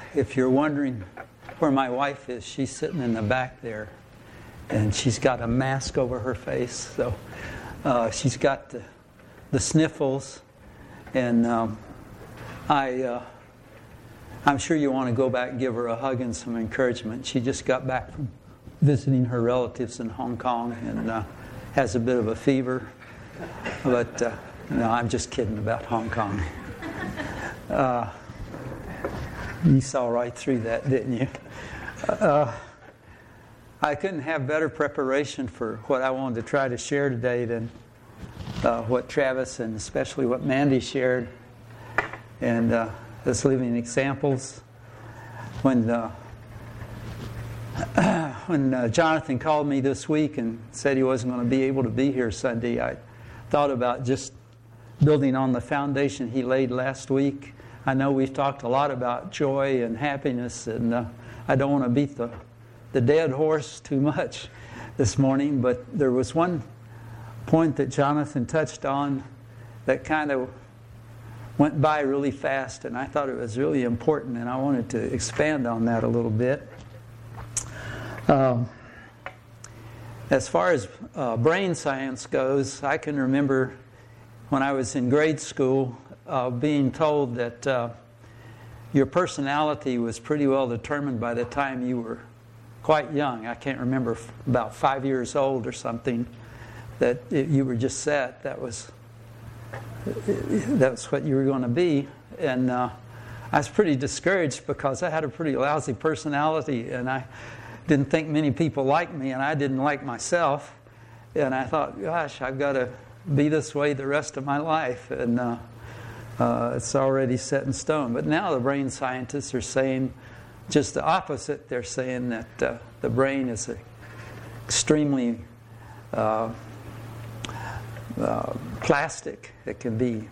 If you're wondering where my wife is, she's sitting in the back there, and she's got a mask over her face. So she's got the sniffles, and I'm sure you want to go back and give her a hug and some encouragement. She just got back from visiting her relatives in Hong Kong and has a bit of a fever. But no, I'm just kidding about Hong Kong. You saw right through that, didn't you? I couldn't have better preparation for what I wanted to try to share today than what Travis and especially what Mandy shared. And as living examples. When Jonathan called me this week and said he wasn't going to be able to be here Sunday, I thought about just building on the foundation he laid last week. I know we've talked a lot about joy and happiness, and I don't want to beat the dead horse too much this morning, but there was one point that Jonathan touched on that kind of went by really fast, and I thought it was really important, and I wanted to expand on that a little bit. As far as brain science goes, I can remember when I was in grade school being told that your personality was pretty well determined by the time you were quite young. I can't remember, about 5 years old or something, that you were just set. That's what you were going to be. And I was pretty discouraged because I had a pretty lousy personality, and I didn't think many people liked me, and I didn't like myself. And I thought, gosh, I've got to be this way the rest of my life. And it's already set in stone. But now the brain scientists are saying just the opposite. They're saying that the brain is extremely plastic. It can be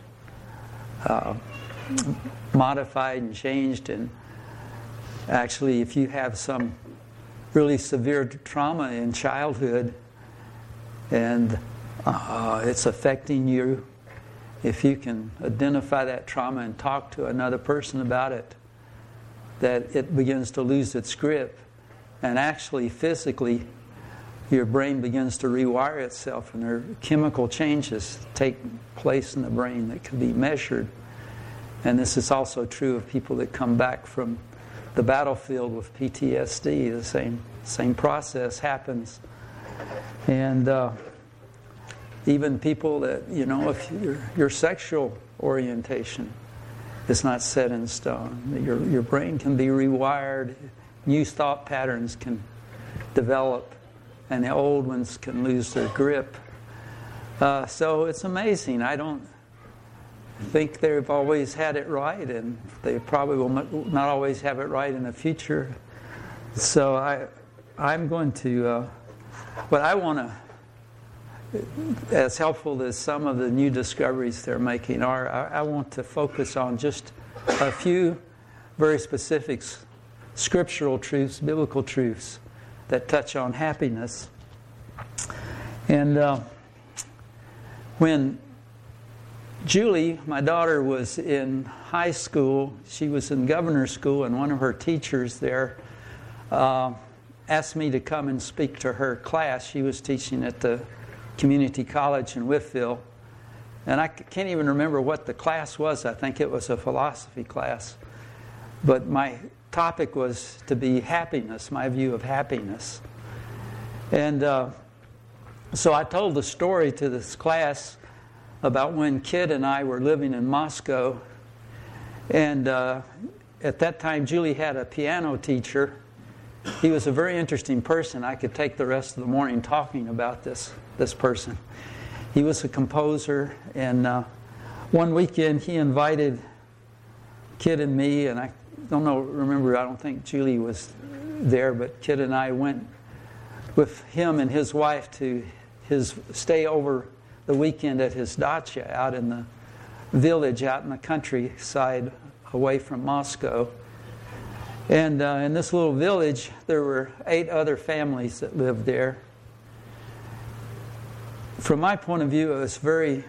modified and changed. And actually, if you have some really severe trauma in childhood and it's affecting you, if you can identify that trauma and talk to another person about it, that it begins to lose its grip. And actually, physically, your brain begins to rewire itself, and there are chemical changes take place in the brain that can be measured. And this is also true of people that come back from the battlefield with PTSD. The same process happens. And even people that, if your sexual orientation is not set in stone, your brain can be rewired, new thought patterns can develop, and the old ones can lose their grip. So it's amazing. I don't think they've always had it right, and they probably will not always have it right in the future. So I'm going to, what I want to, as helpful as some of the new discoveries they're making are, I want to focus on just a few very specific scriptural truths, biblical truths that touch on happiness. And when Julie, my daughter, was in high school, she was in governor's school, and one of her teachers there asked me to come and speak to her class. She was teaching at the community college in Whitfield. And I can't even remember what the class was. I think it was a philosophy class. But my topic was to be happiness, my view of happiness. And so I told the story to this class about when Kid and I were living in Moscow. And at that time, Julie had a piano teacher. He was a very interesting person. I could take the rest of the morning talking about this person. He was a composer, and one weekend he invited Kid and me, and I don't think Julie was there, but Kid and I went with him and his wife to stay over the weekend at his dacha out in the village, out in the countryside away from Moscow. And in this little village, there were 8 other families that lived there. From my point of view, it was a very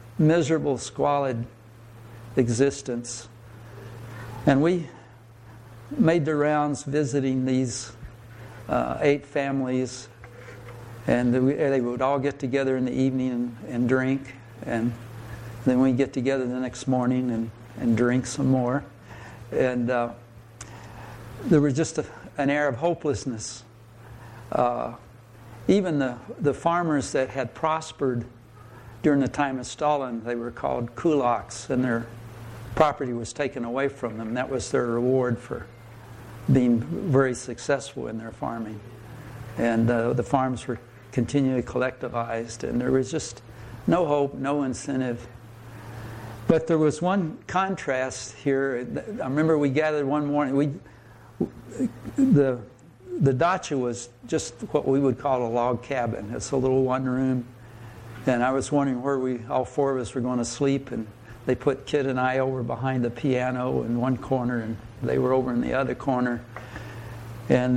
miserable, squalid existence. And we made the rounds visiting these 8 families, and they would all get together in the evening and drink, and then we'd get together the next morning and drink some more. And there was just an air of hopelessness. Even the farmers that had prospered during the time of Stalin, they were called kulaks, and their property was taken away from them. That was their reward for being very successful in their farming. And the farms were continually collectivized, and there was just no hope, no incentive. But there was one contrast here. I remember we gathered one morning. The dacha was just what we would call a log cabin. It's a little one room. And I was wondering where all 4 of us were going to sleep, and they put Kid and I over behind the piano in one corner, and they were over in the other corner. And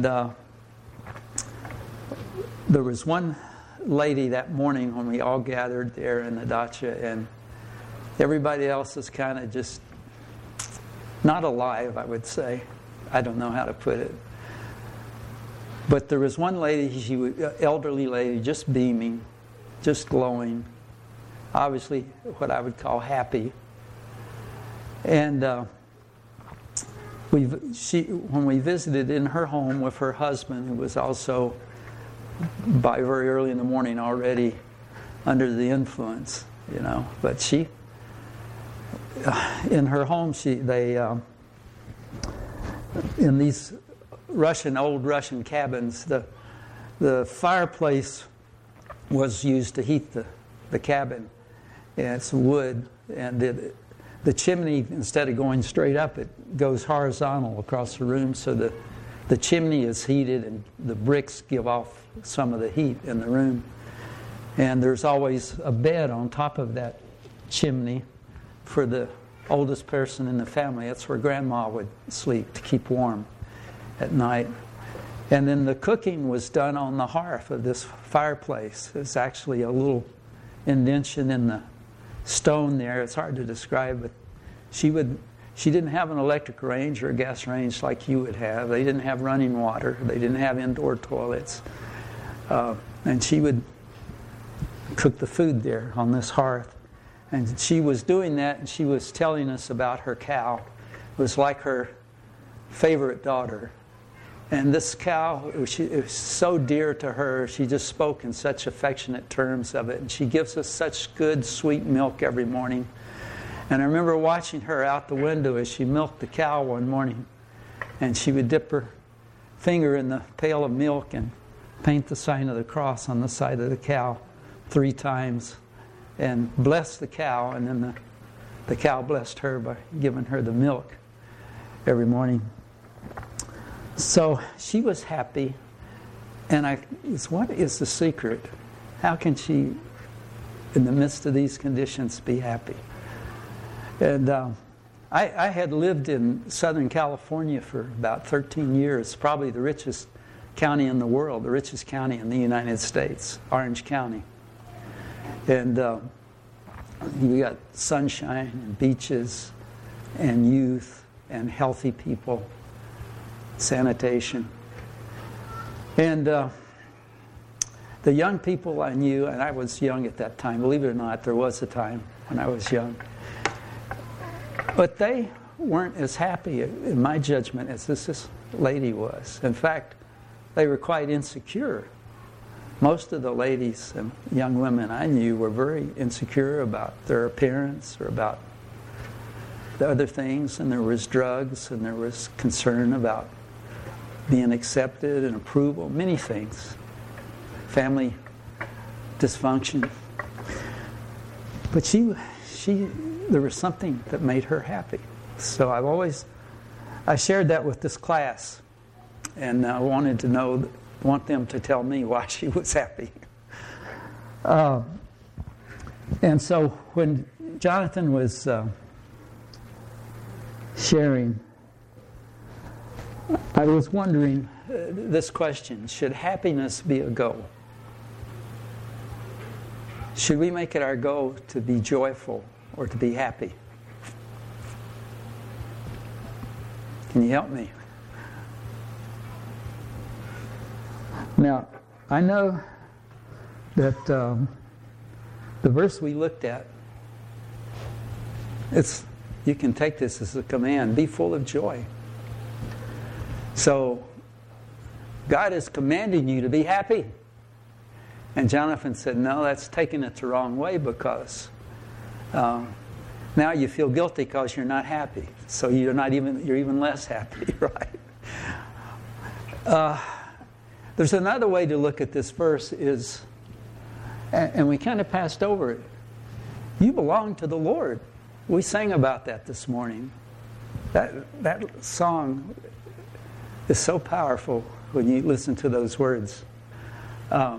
there was one lady that morning when we all gathered there in the dacha, and everybody else is kind of just not alive, I would say. I don't know how to put it. But there was one lady, she was an elderly lady, just beaming, just glowing, obviously what I would call happy. And when we visited in her home with her husband, who was also by very early in the morning already under the influence, But she, in her home, in these old Russian cabins, the fireplace was used to heat the cabin. And it's wood, and the chimney, instead of going straight up, it goes horizontal across the room, so the chimney is heated and the bricks give off some of the heat in the room. And there's always a bed on top of that chimney for the oldest person in the family. That's where Grandma would sleep to keep warm at night. And then the cooking was done on the hearth of this fireplace. It's actually a little indention in the stone there. It's hard to describe, but she didn't have an electric range or a gas range like you would have. They didn't have running water. They didn't have indoor toilets. And she would cook the food there on this hearth. And she was doing that, and she was telling us about her cow. It was like her favorite daughter. And this cow, it was so dear to her. She just spoke in such affectionate terms of it. And she gives us such good, sweet milk every morning. And I remember watching her out the window as she milked the cow one morning. And she would dip her finger in the pail of milk and paint the sign of the cross on the side of the cow 3 times and bless the cow. And then the cow blessed her by giving her the milk every morning. So she was happy, and what is the secret? How can she, in the midst of these conditions, be happy? And I had lived in Southern California for about 13 years, probably the richest county in the world, the richest county in the United States, Orange County. And you got sunshine and beaches and youth and healthy people. Sanitation. And the young people I knew, and I was young at that time, believe it or not, there was a time when I was young. But they weren't as happy, in my judgment, as this lady was. In fact, they were quite insecure. Most of the ladies and young women I knew were very insecure about their appearance or about the other things, and there was drugs, and there was concern about being accepted and approval, many things. Family dysfunction. But there was something that made her happy. So I shared that with this class, and I want them to tell me why she was happy. And so when Jonathan was sharing, I was wondering this question: should happiness be a goal? Should we make it our goal to be joyful or to be happy? Can you help me? Now, I know that the verse we looked at, you can take this as a command, be full of joy. So, God is commanding you to be happy. And Jonathan said, no, that's taking it the wrong way, because now you feel guilty because you're not happy. So you're even less happy, right? There's another way to look at this verse is, and we kind of passed over it. You belong to the Lord. We sang about that this morning. That song is so powerful when you listen to those words. I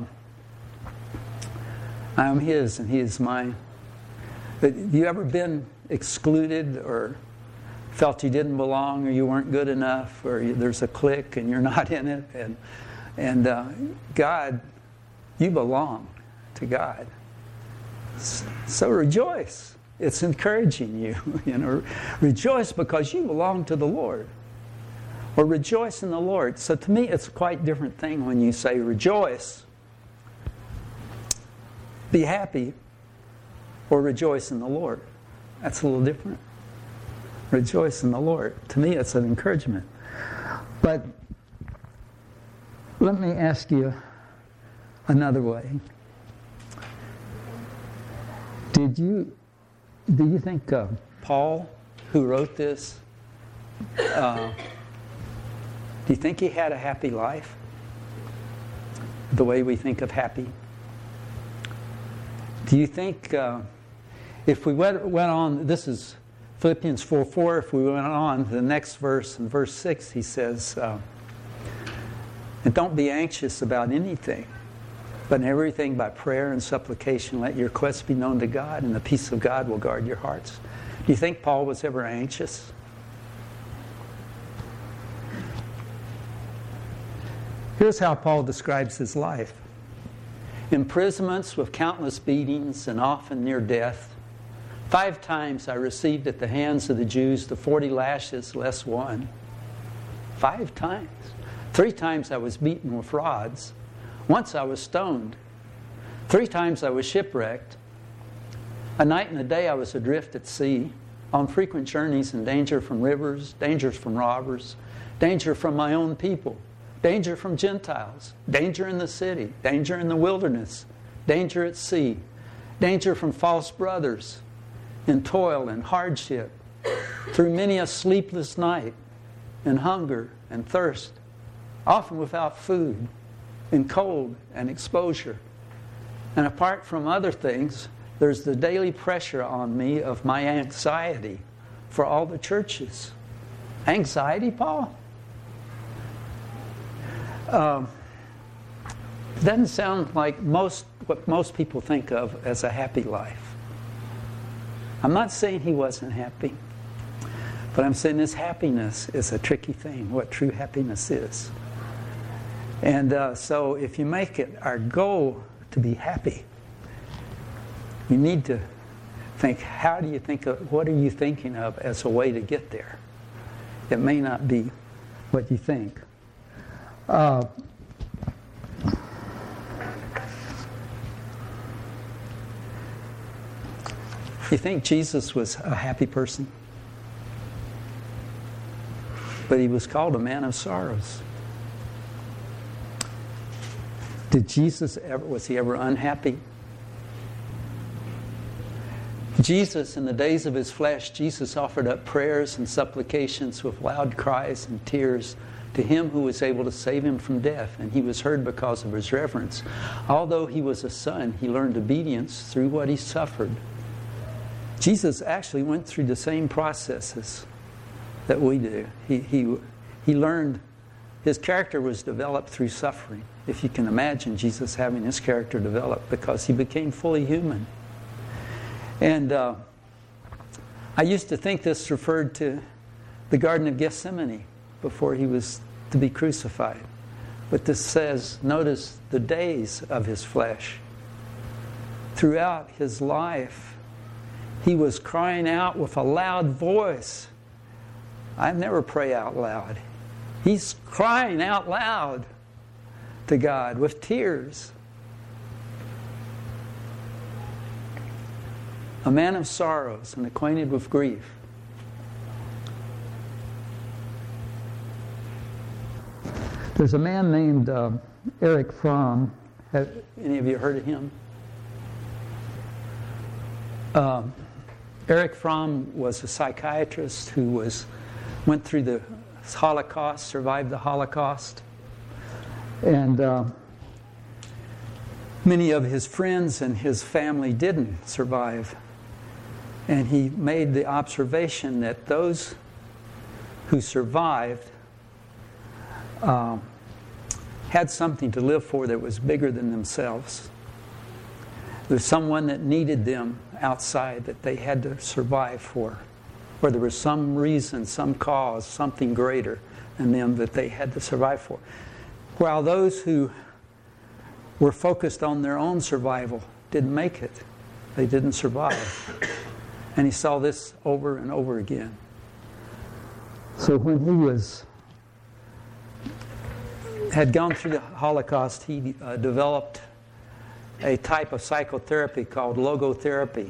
am His and He is mine. But have you ever been excluded or felt you didn't belong or you weren't good enough, or there's a clique and you're not in it? And God, you belong to God. So rejoice. It's encouraging you. Rejoice because you belong to the Lord. Or rejoice in the Lord. So to me, it's a quite different thing when you say rejoice. Be happy, or rejoice in the Lord. That's a little different. Rejoice in the Lord. To me, it's an encouragement. But let me ask you another way. Do you think Paul, who wrote this, do you think he had a happy life? The way we think of happy? Do you think if we went on, this is Philippians 4:4, if we went on to the next verse, in verse 6, he says, and don't be anxious about anything, but in everything by prayer and supplication, let your requests be known to God, and the peace of God will guard your hearts. Do you think Paul was ever anxious? Here's how Paul describes his life. Imprisonments with countless beatings and often near death. 5 times I received at the hands of the Jews the 40 lashes less one. 5 times. 3 times I was beaten with rods. Once I was stoned. 3 times I was shipwrecked. A night and a day I was adrift at sea, on frequent journeys in danger from rivers, dangers from robbers, danger from my own people, danger from Gentiles, danger in the city, danger in the wilderness, danger at sea, danger from false brothers, in toil and hardship, through many a sleepless night, in hunger and thirst, often without food, in cold and exposure. And apart from other things, there's the daily pressure on me of my anxiety for all the churches. Anxiety, Paul? Doesn't sound like what most people think of as a happy life. I'm not saying he wasn't happy, but I'm saying this happiness is a tricky thing, what true happiness is. And so if you make it our goal to be happy, you need to think, what are you thinking of as a way to get there? It may not be what you think. You think Jesus was a happy person? But he was called a man of sorrows. Was he ever unhappy? Jesus, in the days of his flesh, Jesus offered up prayers and supplications with loud cries and tears to him who was able to save him from death, and he was heard because of his reverence. Although he was a son, he learned obedience through what he suffered. Jesus actually went through the same processes that we do. He learned, his character was developed through suffering. If you can imagine Jesus having his character developed, because he became fully human. And I used to think this referred to the Garden of Gethsemane before he was to be crucified. But this says, notice the days of his flesh. Throughout his life, he was crying out with a loud voice. I never pray out loud. He's crying out loud to God with tears. A man of sorrows and acquainted with grief. There's a man named Erich Fromm. Have any of you heard of him? Erich Fromm was a psychiatrist who went through the Holocaust, survived the Holocaust. And many of his friends and his family didn't survive. And he made the observation that those who survived had something to live for that was bigger than themselves. There's someone that needed them outside that they had to survive for. Or there was some reason, some cause, something greater than them that they had to survive for. While those who were focused on their own survival didn't make it. They didn't survive. And he saw this over and over again. So when he had gone through the Holocaust, he developed a type of psychotherapy called logotherapy,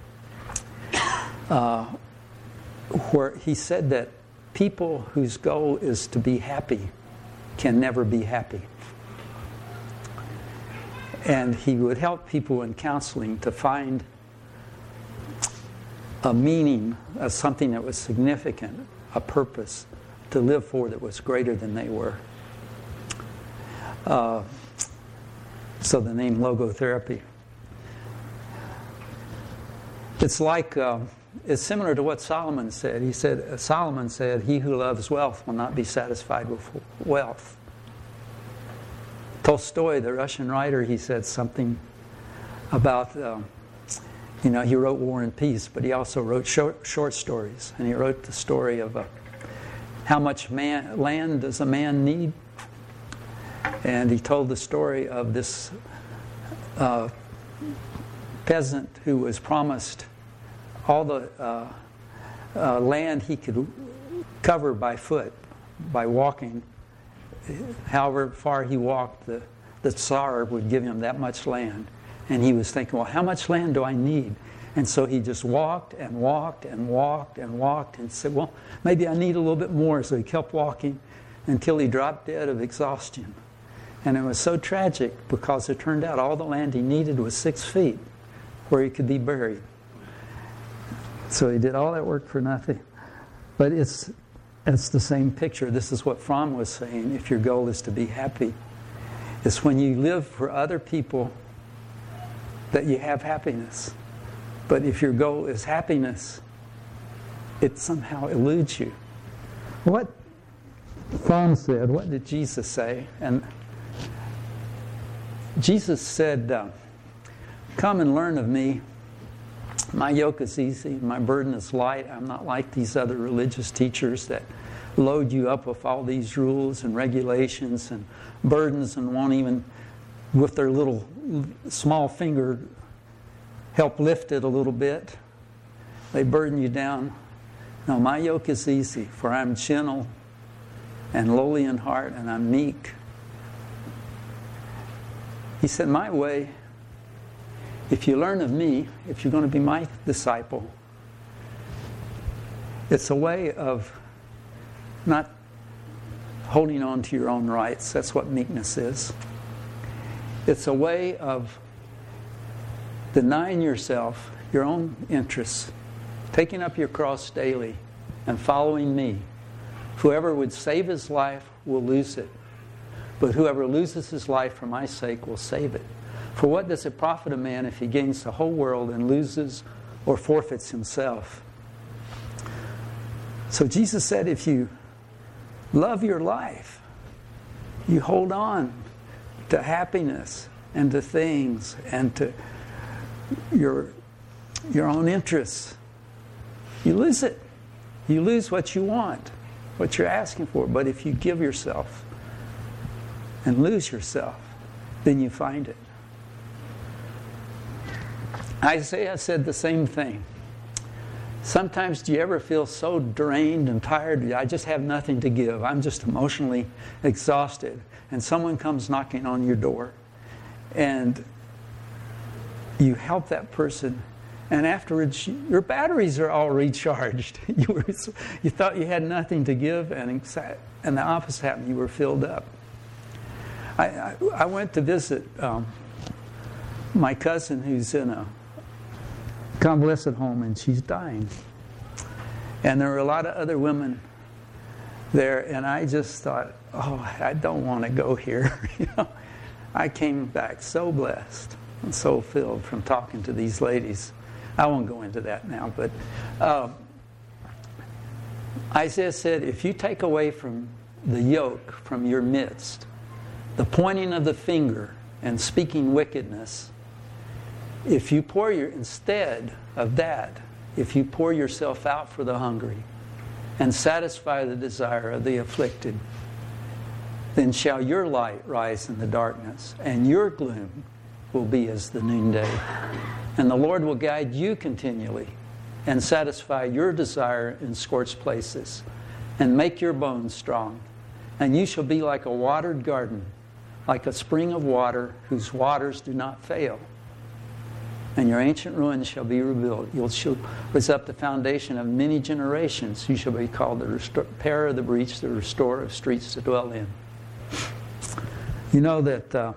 where he said that people whose goal is to be happy can never be happy. And he would help people in counseling to find a meaning of something that was significant, a purpose to live for that was greater than they were. So the name logotherapy. It's like, it's similar to what Solomon said. Solomon said, "He who loves wealth will not be satisfied with wealth." Tolstoy, the Russian writer, he said something about, he wrote War and Peace, but he also wrote short stories. And he wrote the story of how much land does a man need? And he told the story of this peasant who was promised all the land he could cover by foot, by walking. However far he walked, the Tsar would give him that much land. And he was thinking, well, how much land do I need? And so he just walked and walked and walked and walked and said, well, maybe I need a little bit more. So he kept walking until he dropped dead of exhaustion. And it was so tragic because it turned out all the land he needed was 6 feet where he could be buried. So he did all that work for nothing. But it's the same picture. This is what Fromm was saying. If your goal is to be happy, it's when you live for other people that you have happiness. But if your goal is happiness, it somehow eludes you. What Fromm said, what did Jesus say? And Jesus said, "Come and learn of me. My yoke is easy, my burden is light. I'm not like these other religious teachers that load you up with all these rules and regulations and burdens and won't even, with their little small finger, help lift it a little bit. They burden you down. No, my yoke is easy, for I'm gentle and lowly in heart, and I'm meek." He said, my way, if you learn of me, if you're going to be my disciple, it's a way of not holding on to your own rights. That's what meekness is. It's a way of denying yourself your own interests, taking up your cross daily, and following me. Whoever would save his life will lose it. But whoever loses his life for my sake will save it. For what does it profit a man if he gains the whole world and loses or forfeits himself? So Jesus said, if you love your life, you hold on to happiness and to things and to your own interests, you lose it. You lose what you want, what you're asking for. But if you give yourself and lose yourself, then you find it. Isaiah said the same thing. Sometimes do you ever feel so drained and tired, I just have nothing to give. I'm just emotionally exhausted. And someone comes knocking on your door. And you help that person. And afterwards, your batteries are all recharged. You thought you had nothing to give, and the opposite happened. You were filled up. I went to visit my cousin who's in a convalescent home, and she's dying. And there were a lot of other women there, and I just thought, oh, I don't want to go here. I came back so blessed and so filled from talking to these ladies. I won't go into that now, but Isaiah said, if you take away from the yoke from your midst, the pointing of the finger and speaking wickedness, if you instead of that, if you pour yourself out for the hungry and satisfy the desire of the afflicted, then shall your light rise in the darkness, and your gloom will be as the noonday. And the Lord will guide you continually and satisfy your desire in scorched places and make your bones strong. And you shall be like a watered garden, like a spring of water whose waters do not fail. And your ancient ruins shall be rebuilt. You shall raise up the foundation of many generations. You shall be called the repairer of the breach, the restorer of streets to dwell in. You know that,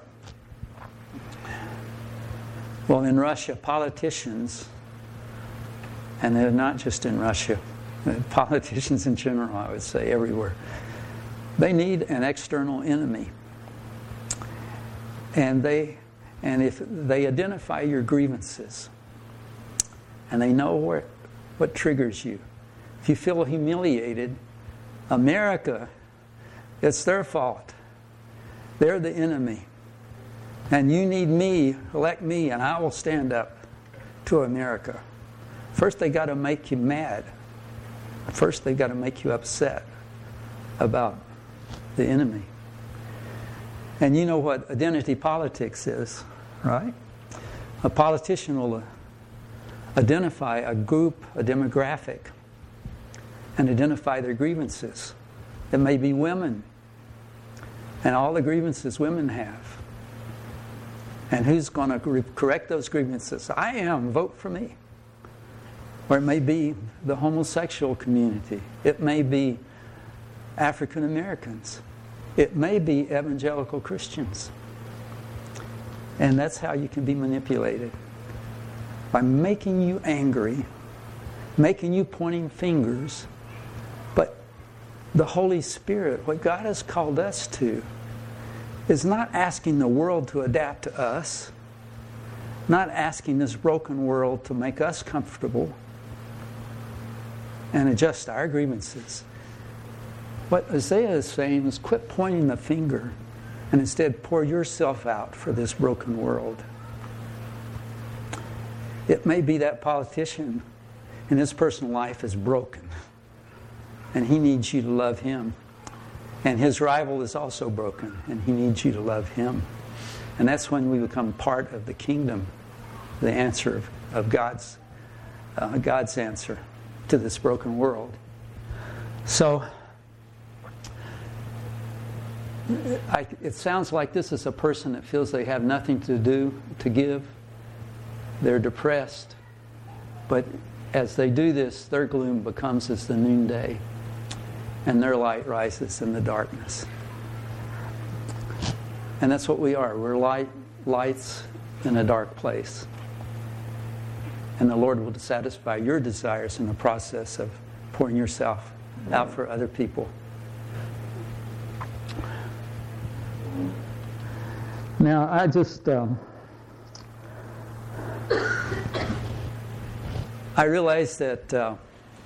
in Russia, politicians, and they're not just in Russia, politicians in general, I would say, everywhere, they need an external enemy. And if they identify your grievances, and they know what triggers you, if you feel humiliated, America, it's their fault. They're the enemy. And you need me, elect me, and I will stand up to America. First, they got to make you mad. First, they got to make you upset about the enemy. And you know what identity politics is, right? A politician will identify a group, a demographic, and identify their grievances. It may be women, and all the grievances women have. And who's going to correct those grievances? I am. Vote for me. Or it may be the homosexual community. It may be African Americans. It may be evangelical Christians. And that's how you can be manipulated. By making you angry, making you pointing fingers. But the Holy Spirit, what God has called us to, is not asking the world to adapt to us, not asking this broken world to make us comfortable and adjust our grievances. What Isaiah is saying is quit pointing the finger and instead pour yourself out for this broken world. It may be that politician in his personal life is broken and he needs you to love him. And his rival is also broken, and he needs you to love him. And that's when we become part of the kingdom, the answer of God's answer to this broken world. So, it sounds like this is a person that feels they have nothing to do, to give. They're depressed. But as they do this, their gloom becomes as the noonday. And their light rises in the darkness. And that's what we are. We're lights in a dark place. And the Lord will satisfy your desires in the process of pouring yourself out for other people. Now, I just... I realize that...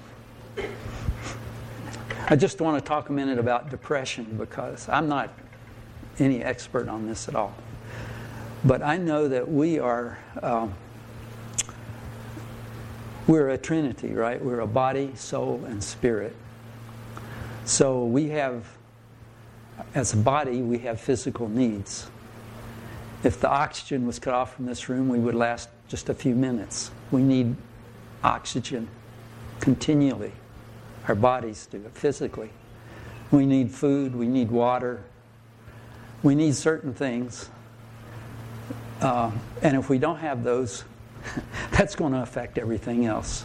I just want to talk a minute about depression because I'm not any expert on this at all. But I know that we're a trinity, right? We're a body, soul, and spirit. So we have, as a body, we have physical needs. If the oxygen was cut off from this room, we would last just a few minutes. We need oxygen. continually. Our bodies do it physically. We need food, we need water, we need certain things. And if we don't have those, that's going to affect everything else.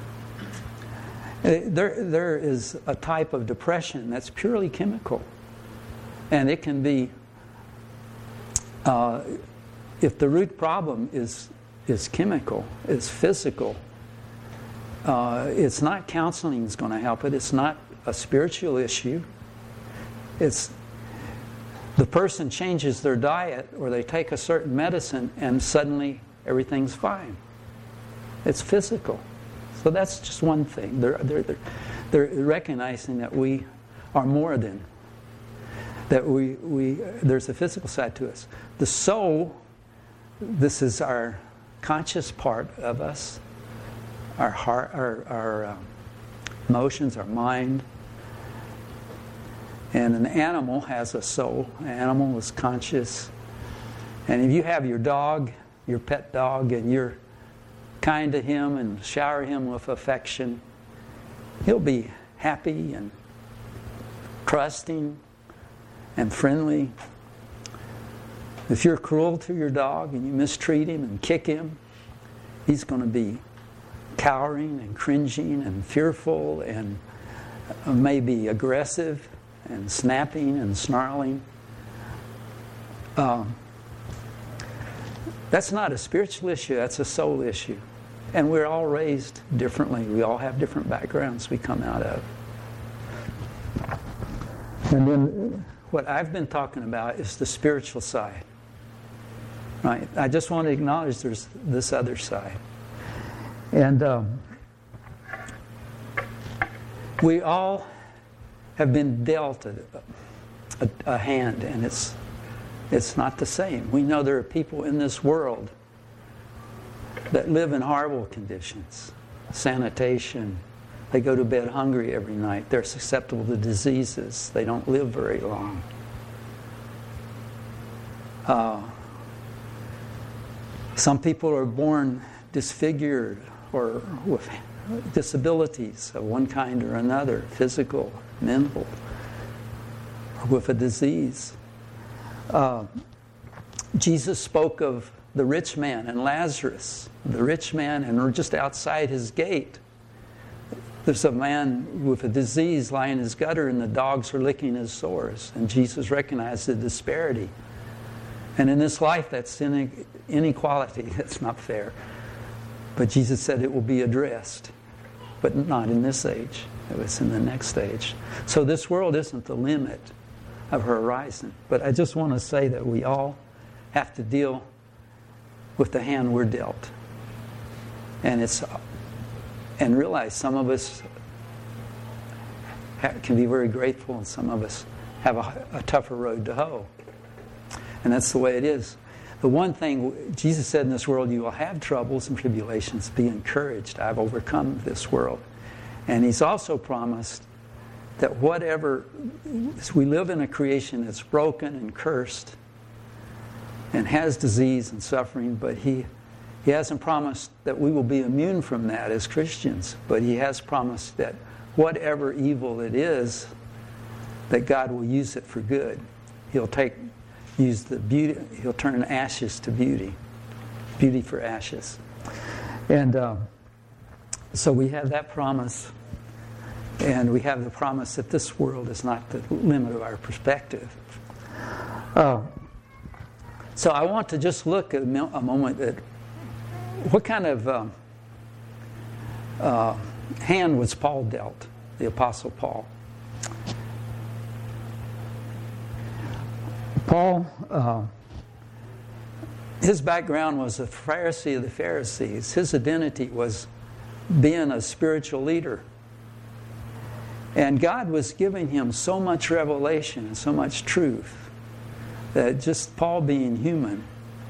There is a type of depression that's purely chemical. And it can be, if the root problem is chemical, is physical, it's not counseling that's going to help it. It's not a spiritual issue. It's the person changes their diet or they take a certain medicine and suddenly everything's fine. It's physical. So that's just one thing. They're recognizing that we are more than that. There's a physical side to us. The soul, this is our conscious part of us, our heart, our emotions, our mind. And an animal has a soul. An animal is conscious. And if you have your dog, your pet dog, and you're kind to him and shower him with affection, he'll be happy and trusting and friendly. If you're cruel to your dog and you mistreat him and kick him, he's going to be cowering and cringing and fearful and maybe aggressive and snapping and snarling. That's not a spiritual issue, that's a soul issue. And we're all raised differently. We all have different backgrounds we come out of. And then what I've been talking about is the spiritual side. Right? I just want to acknowledge there's this other side. And we all have been dealt a hand, and it's not the same. We know there are people in this world that live in horrible conditions. Sanitation. They go to bed hungry every night. They're susceptible to diseases. They don't live very long. Some people are born disfigured or with disabilities of one kind or another, physical, mental, or with a disease. Jesus spoke of the rich man and Lazarus. The rich man, and just outside his gate, there's a man with a disease lying in his gutter and the dogs are licking his sores. And Jesus recognized the disparity. And in this life, that's inequality. That's not fair. But Jesus said it will be addressed. But not in this age. It was in the next age. So this world isn't the limit of her horizon. But I just want to say that we all have to deal with the hand we're dealt. And realize some of us can be very grateful and some of us have a tougher road to hoe. And that's the way it is. The one thing, Jesus said, in this world you will have troubles and tribulations. Be encouraged. I've overcome this world. And He's also promised that whatever, we live in a creation that's broken and cursed and has disease and suffering, but He hasn't promised that we will be immune from that as Christians, but He has promised that whatever evil it is, that God will use it for good. He'll use the beauty. He'll turn ashes to beauty, beauty for ashes, and so we have that promise, and we have the promise that this world is not the limit of our perspective. So I want to just look at a moment at what kind of hand was Paul dealt, the Apostle Paul. Paul, his background was a Pharisee of the Pharisees. His identity was being a spiritual leader. And God was giving him so much revelation and so much truth that just Paul being human,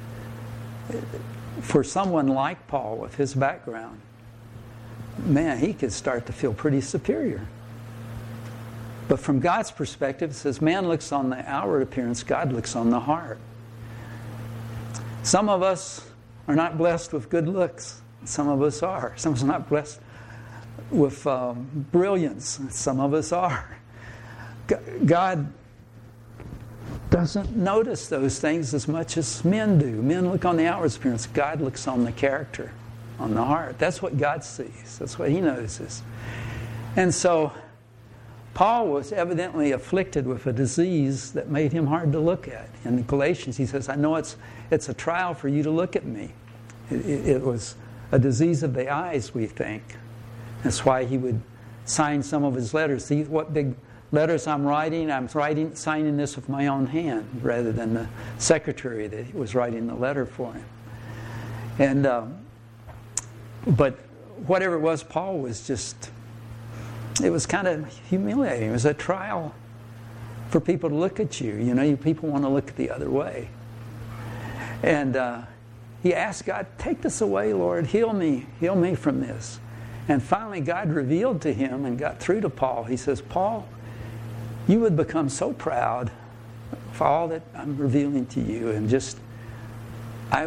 for someone like Paul with his background, man, he could start to feel pretty superior. But from God's perspective, it says man looks on the outward appearance, God looks on the heart. Some of us are not blessed with good looks. Some of us are. Some of us are not blessed brilliance. Some of us are. God doesn't notice those things as much as men do. Men look on the outward appearance. God looks on the character, on the heart. That's what God sees. That's what He notices. And so Paul was evidently afflicted with a disease that made him hard to look at. In Galatians, he says, I know it's a trial for you to look at me. It was a disease of the eyes, we think. That's why he would sign some of his letters. See what big letters I'm writing? Signing this with my own hand rather than the secretary that was writing the letter for him. And but whatever it was, Paul was just, it was kind of humiliating. It was a trial for people to look at you. You know, people want to look the other way. And he asked God, take this away, Lord. Heal me from this. And finally God revealed to him and got through to Paul. He says, Paul, you would become so proud of all that I'm revealing to you. And just, I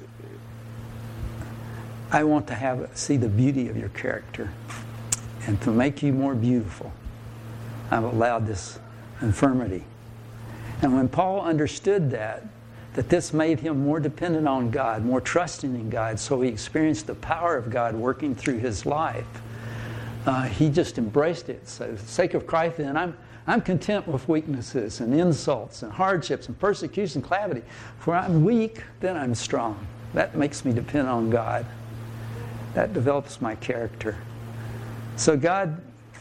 want to see the beauty of your character. And to make you more beautiful, I've allowed this infirmity. And when Paul understood that this made him more dependent on God, more trusting in God, so he experienced the power of God working through his life, he just embraced it. So for the sake of Christ, then I'm content with weaknesses and insults and hardships and persecution and calamity. For I'm weak, then I'm strong. That makes me depend on God. That develops my character. So God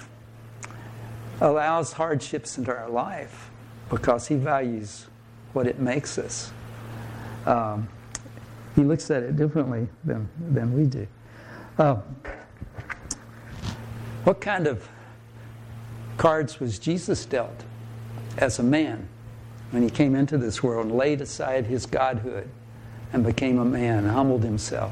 allows hardships into our life because He values what it makes us. He looks at it differently than we do. What kind of cards was Jesus dealt as a man when He came into this world and laid aside His godhood and became a man and humbled Himself?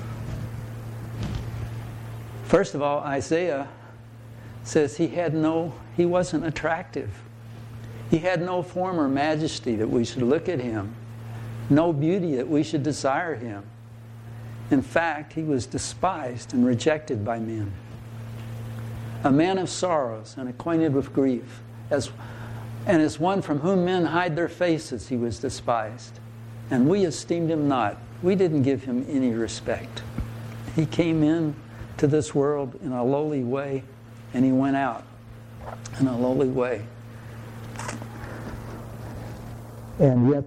First of all, Isaiah says he wasn't attractive. He had no form or majesty that we should look at Him, no beauty that we should desire Him. In fact, He was despised and rejected by men. A man of sorrows and acquainted with grief. As one from whom men hide their faces, He was despised. And we esteemed Him not. We didn't give Him any respect. He came in to this world in a lowly way, and He went out in a lowly way. And yet,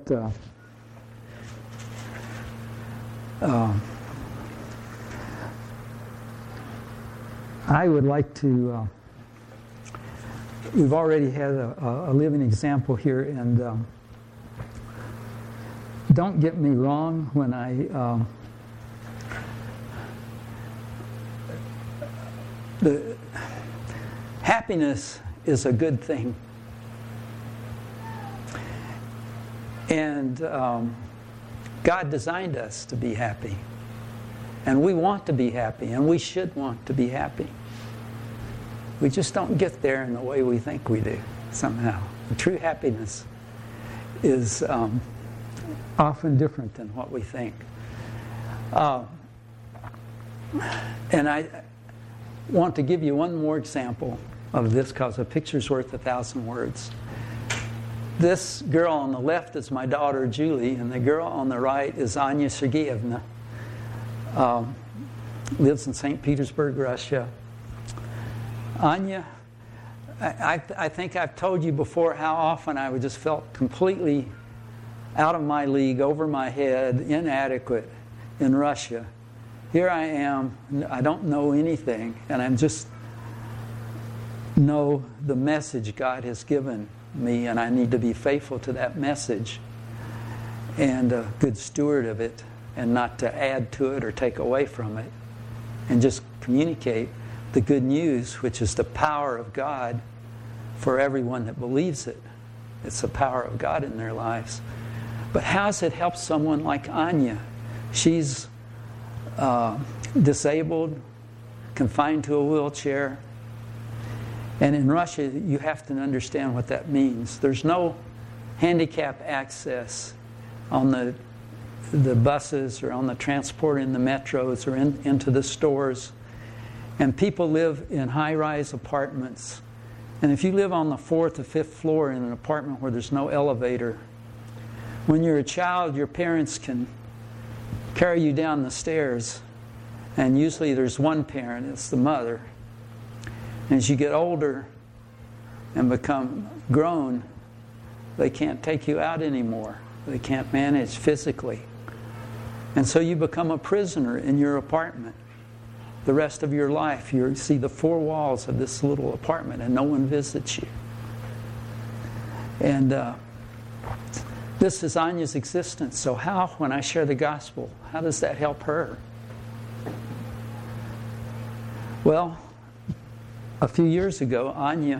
I would like to, we've already had a living example here, and don't get me wrong when the happiness is a good thing. And God designed us to be happy. And we want to be happy, and we should want to be happy. We just don't get there in the way we think we do, somehow. The true happiness is often different than what we think. And I want to give you one more example of this, because a picture's worth 1,000 words. This girl on the left is my daughter Julie, and the girl on the right is Anya Sergeyevna. Lives in St. Petersburg, Russia. Anya, I think I've told you before how often I just felt completely out of my league, over my head, inadequate in Russia. Here I am, I don't know anything, and I'm just know the message God has given me, and I need to be faithful to that message and a good steward of it, and not to add to it or take away from it, and just communicate the good news, which is the power of God for everyone that believes it. It's the power of God in their lives. But how does it help someone like Anya? She's disabled, confined to a wheelchair. And in Russia, you have to understand what that means. There's no handicap access on the buses or on the transport in the metros or into the stores. And people live in high-rise apartments. And if you live on the 4th or 5th floor in an apartment where there's no elevator, when you're a child, your parents can carry you down the stairs. And usually there's one parent, it's the mother. And as you get older and become grown, they can't take you out anymore. They can't manage physically. And so you become a prisoner in your apartment. The rest of your life, you see the 4 walls of this little apartment and no one visits you. And this is Anya's existence. So how, when I share the gospel, how does that help her? Well, a few years ago, Anya,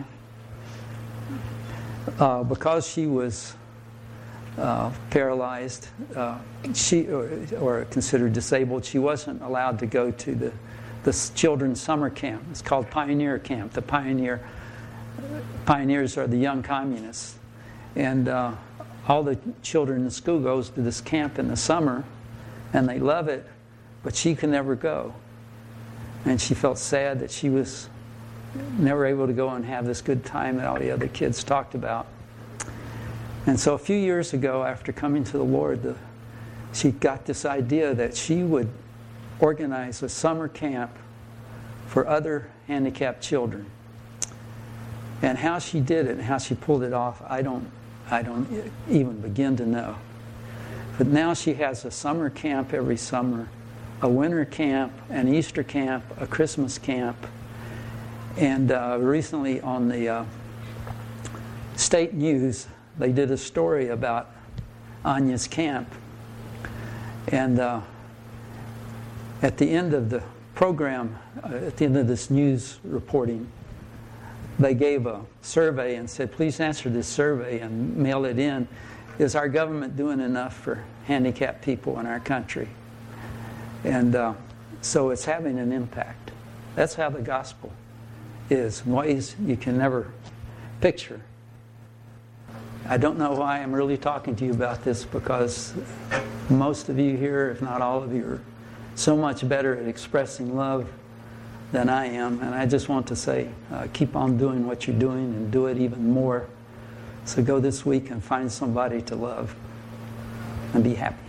because she was paralyzed, or considered disabled, she wasn't allowed to go to the children's summer camp. It's called Pioneer Camp. The pioneers are the young communists. And all the children in school goes to this camp in the summer, and they love it, but she could never go. And she felt sad that she was never able to go and have this good time that all the other kids talked about. And so a few years ago, after coming to the Lord, she got this idea that she would organize a summer camp for other handicapped children. And how she did it and how she pulled it off, I don't even begin to know. But now she has a summer camp every summer, a winter camp, an Easter camp, a Christmas camp. And recently on the state news, they did a story about Anya's camp. And at the end of the program, at the end of this news reporting, they gave a survey and said, please answer this survey and mail it in. Is our government doing enough for handicapped people in our country? And so it's having an impact. That's how the gospel is, in ways you can never picture. I don't know why I'm really talking to you about this, because most of you here, if not all of you, are so much better at expressing love than I am. And I just want to say, keep on doing what you're doing and do it even more. So go this week and find somebody to love and be happy.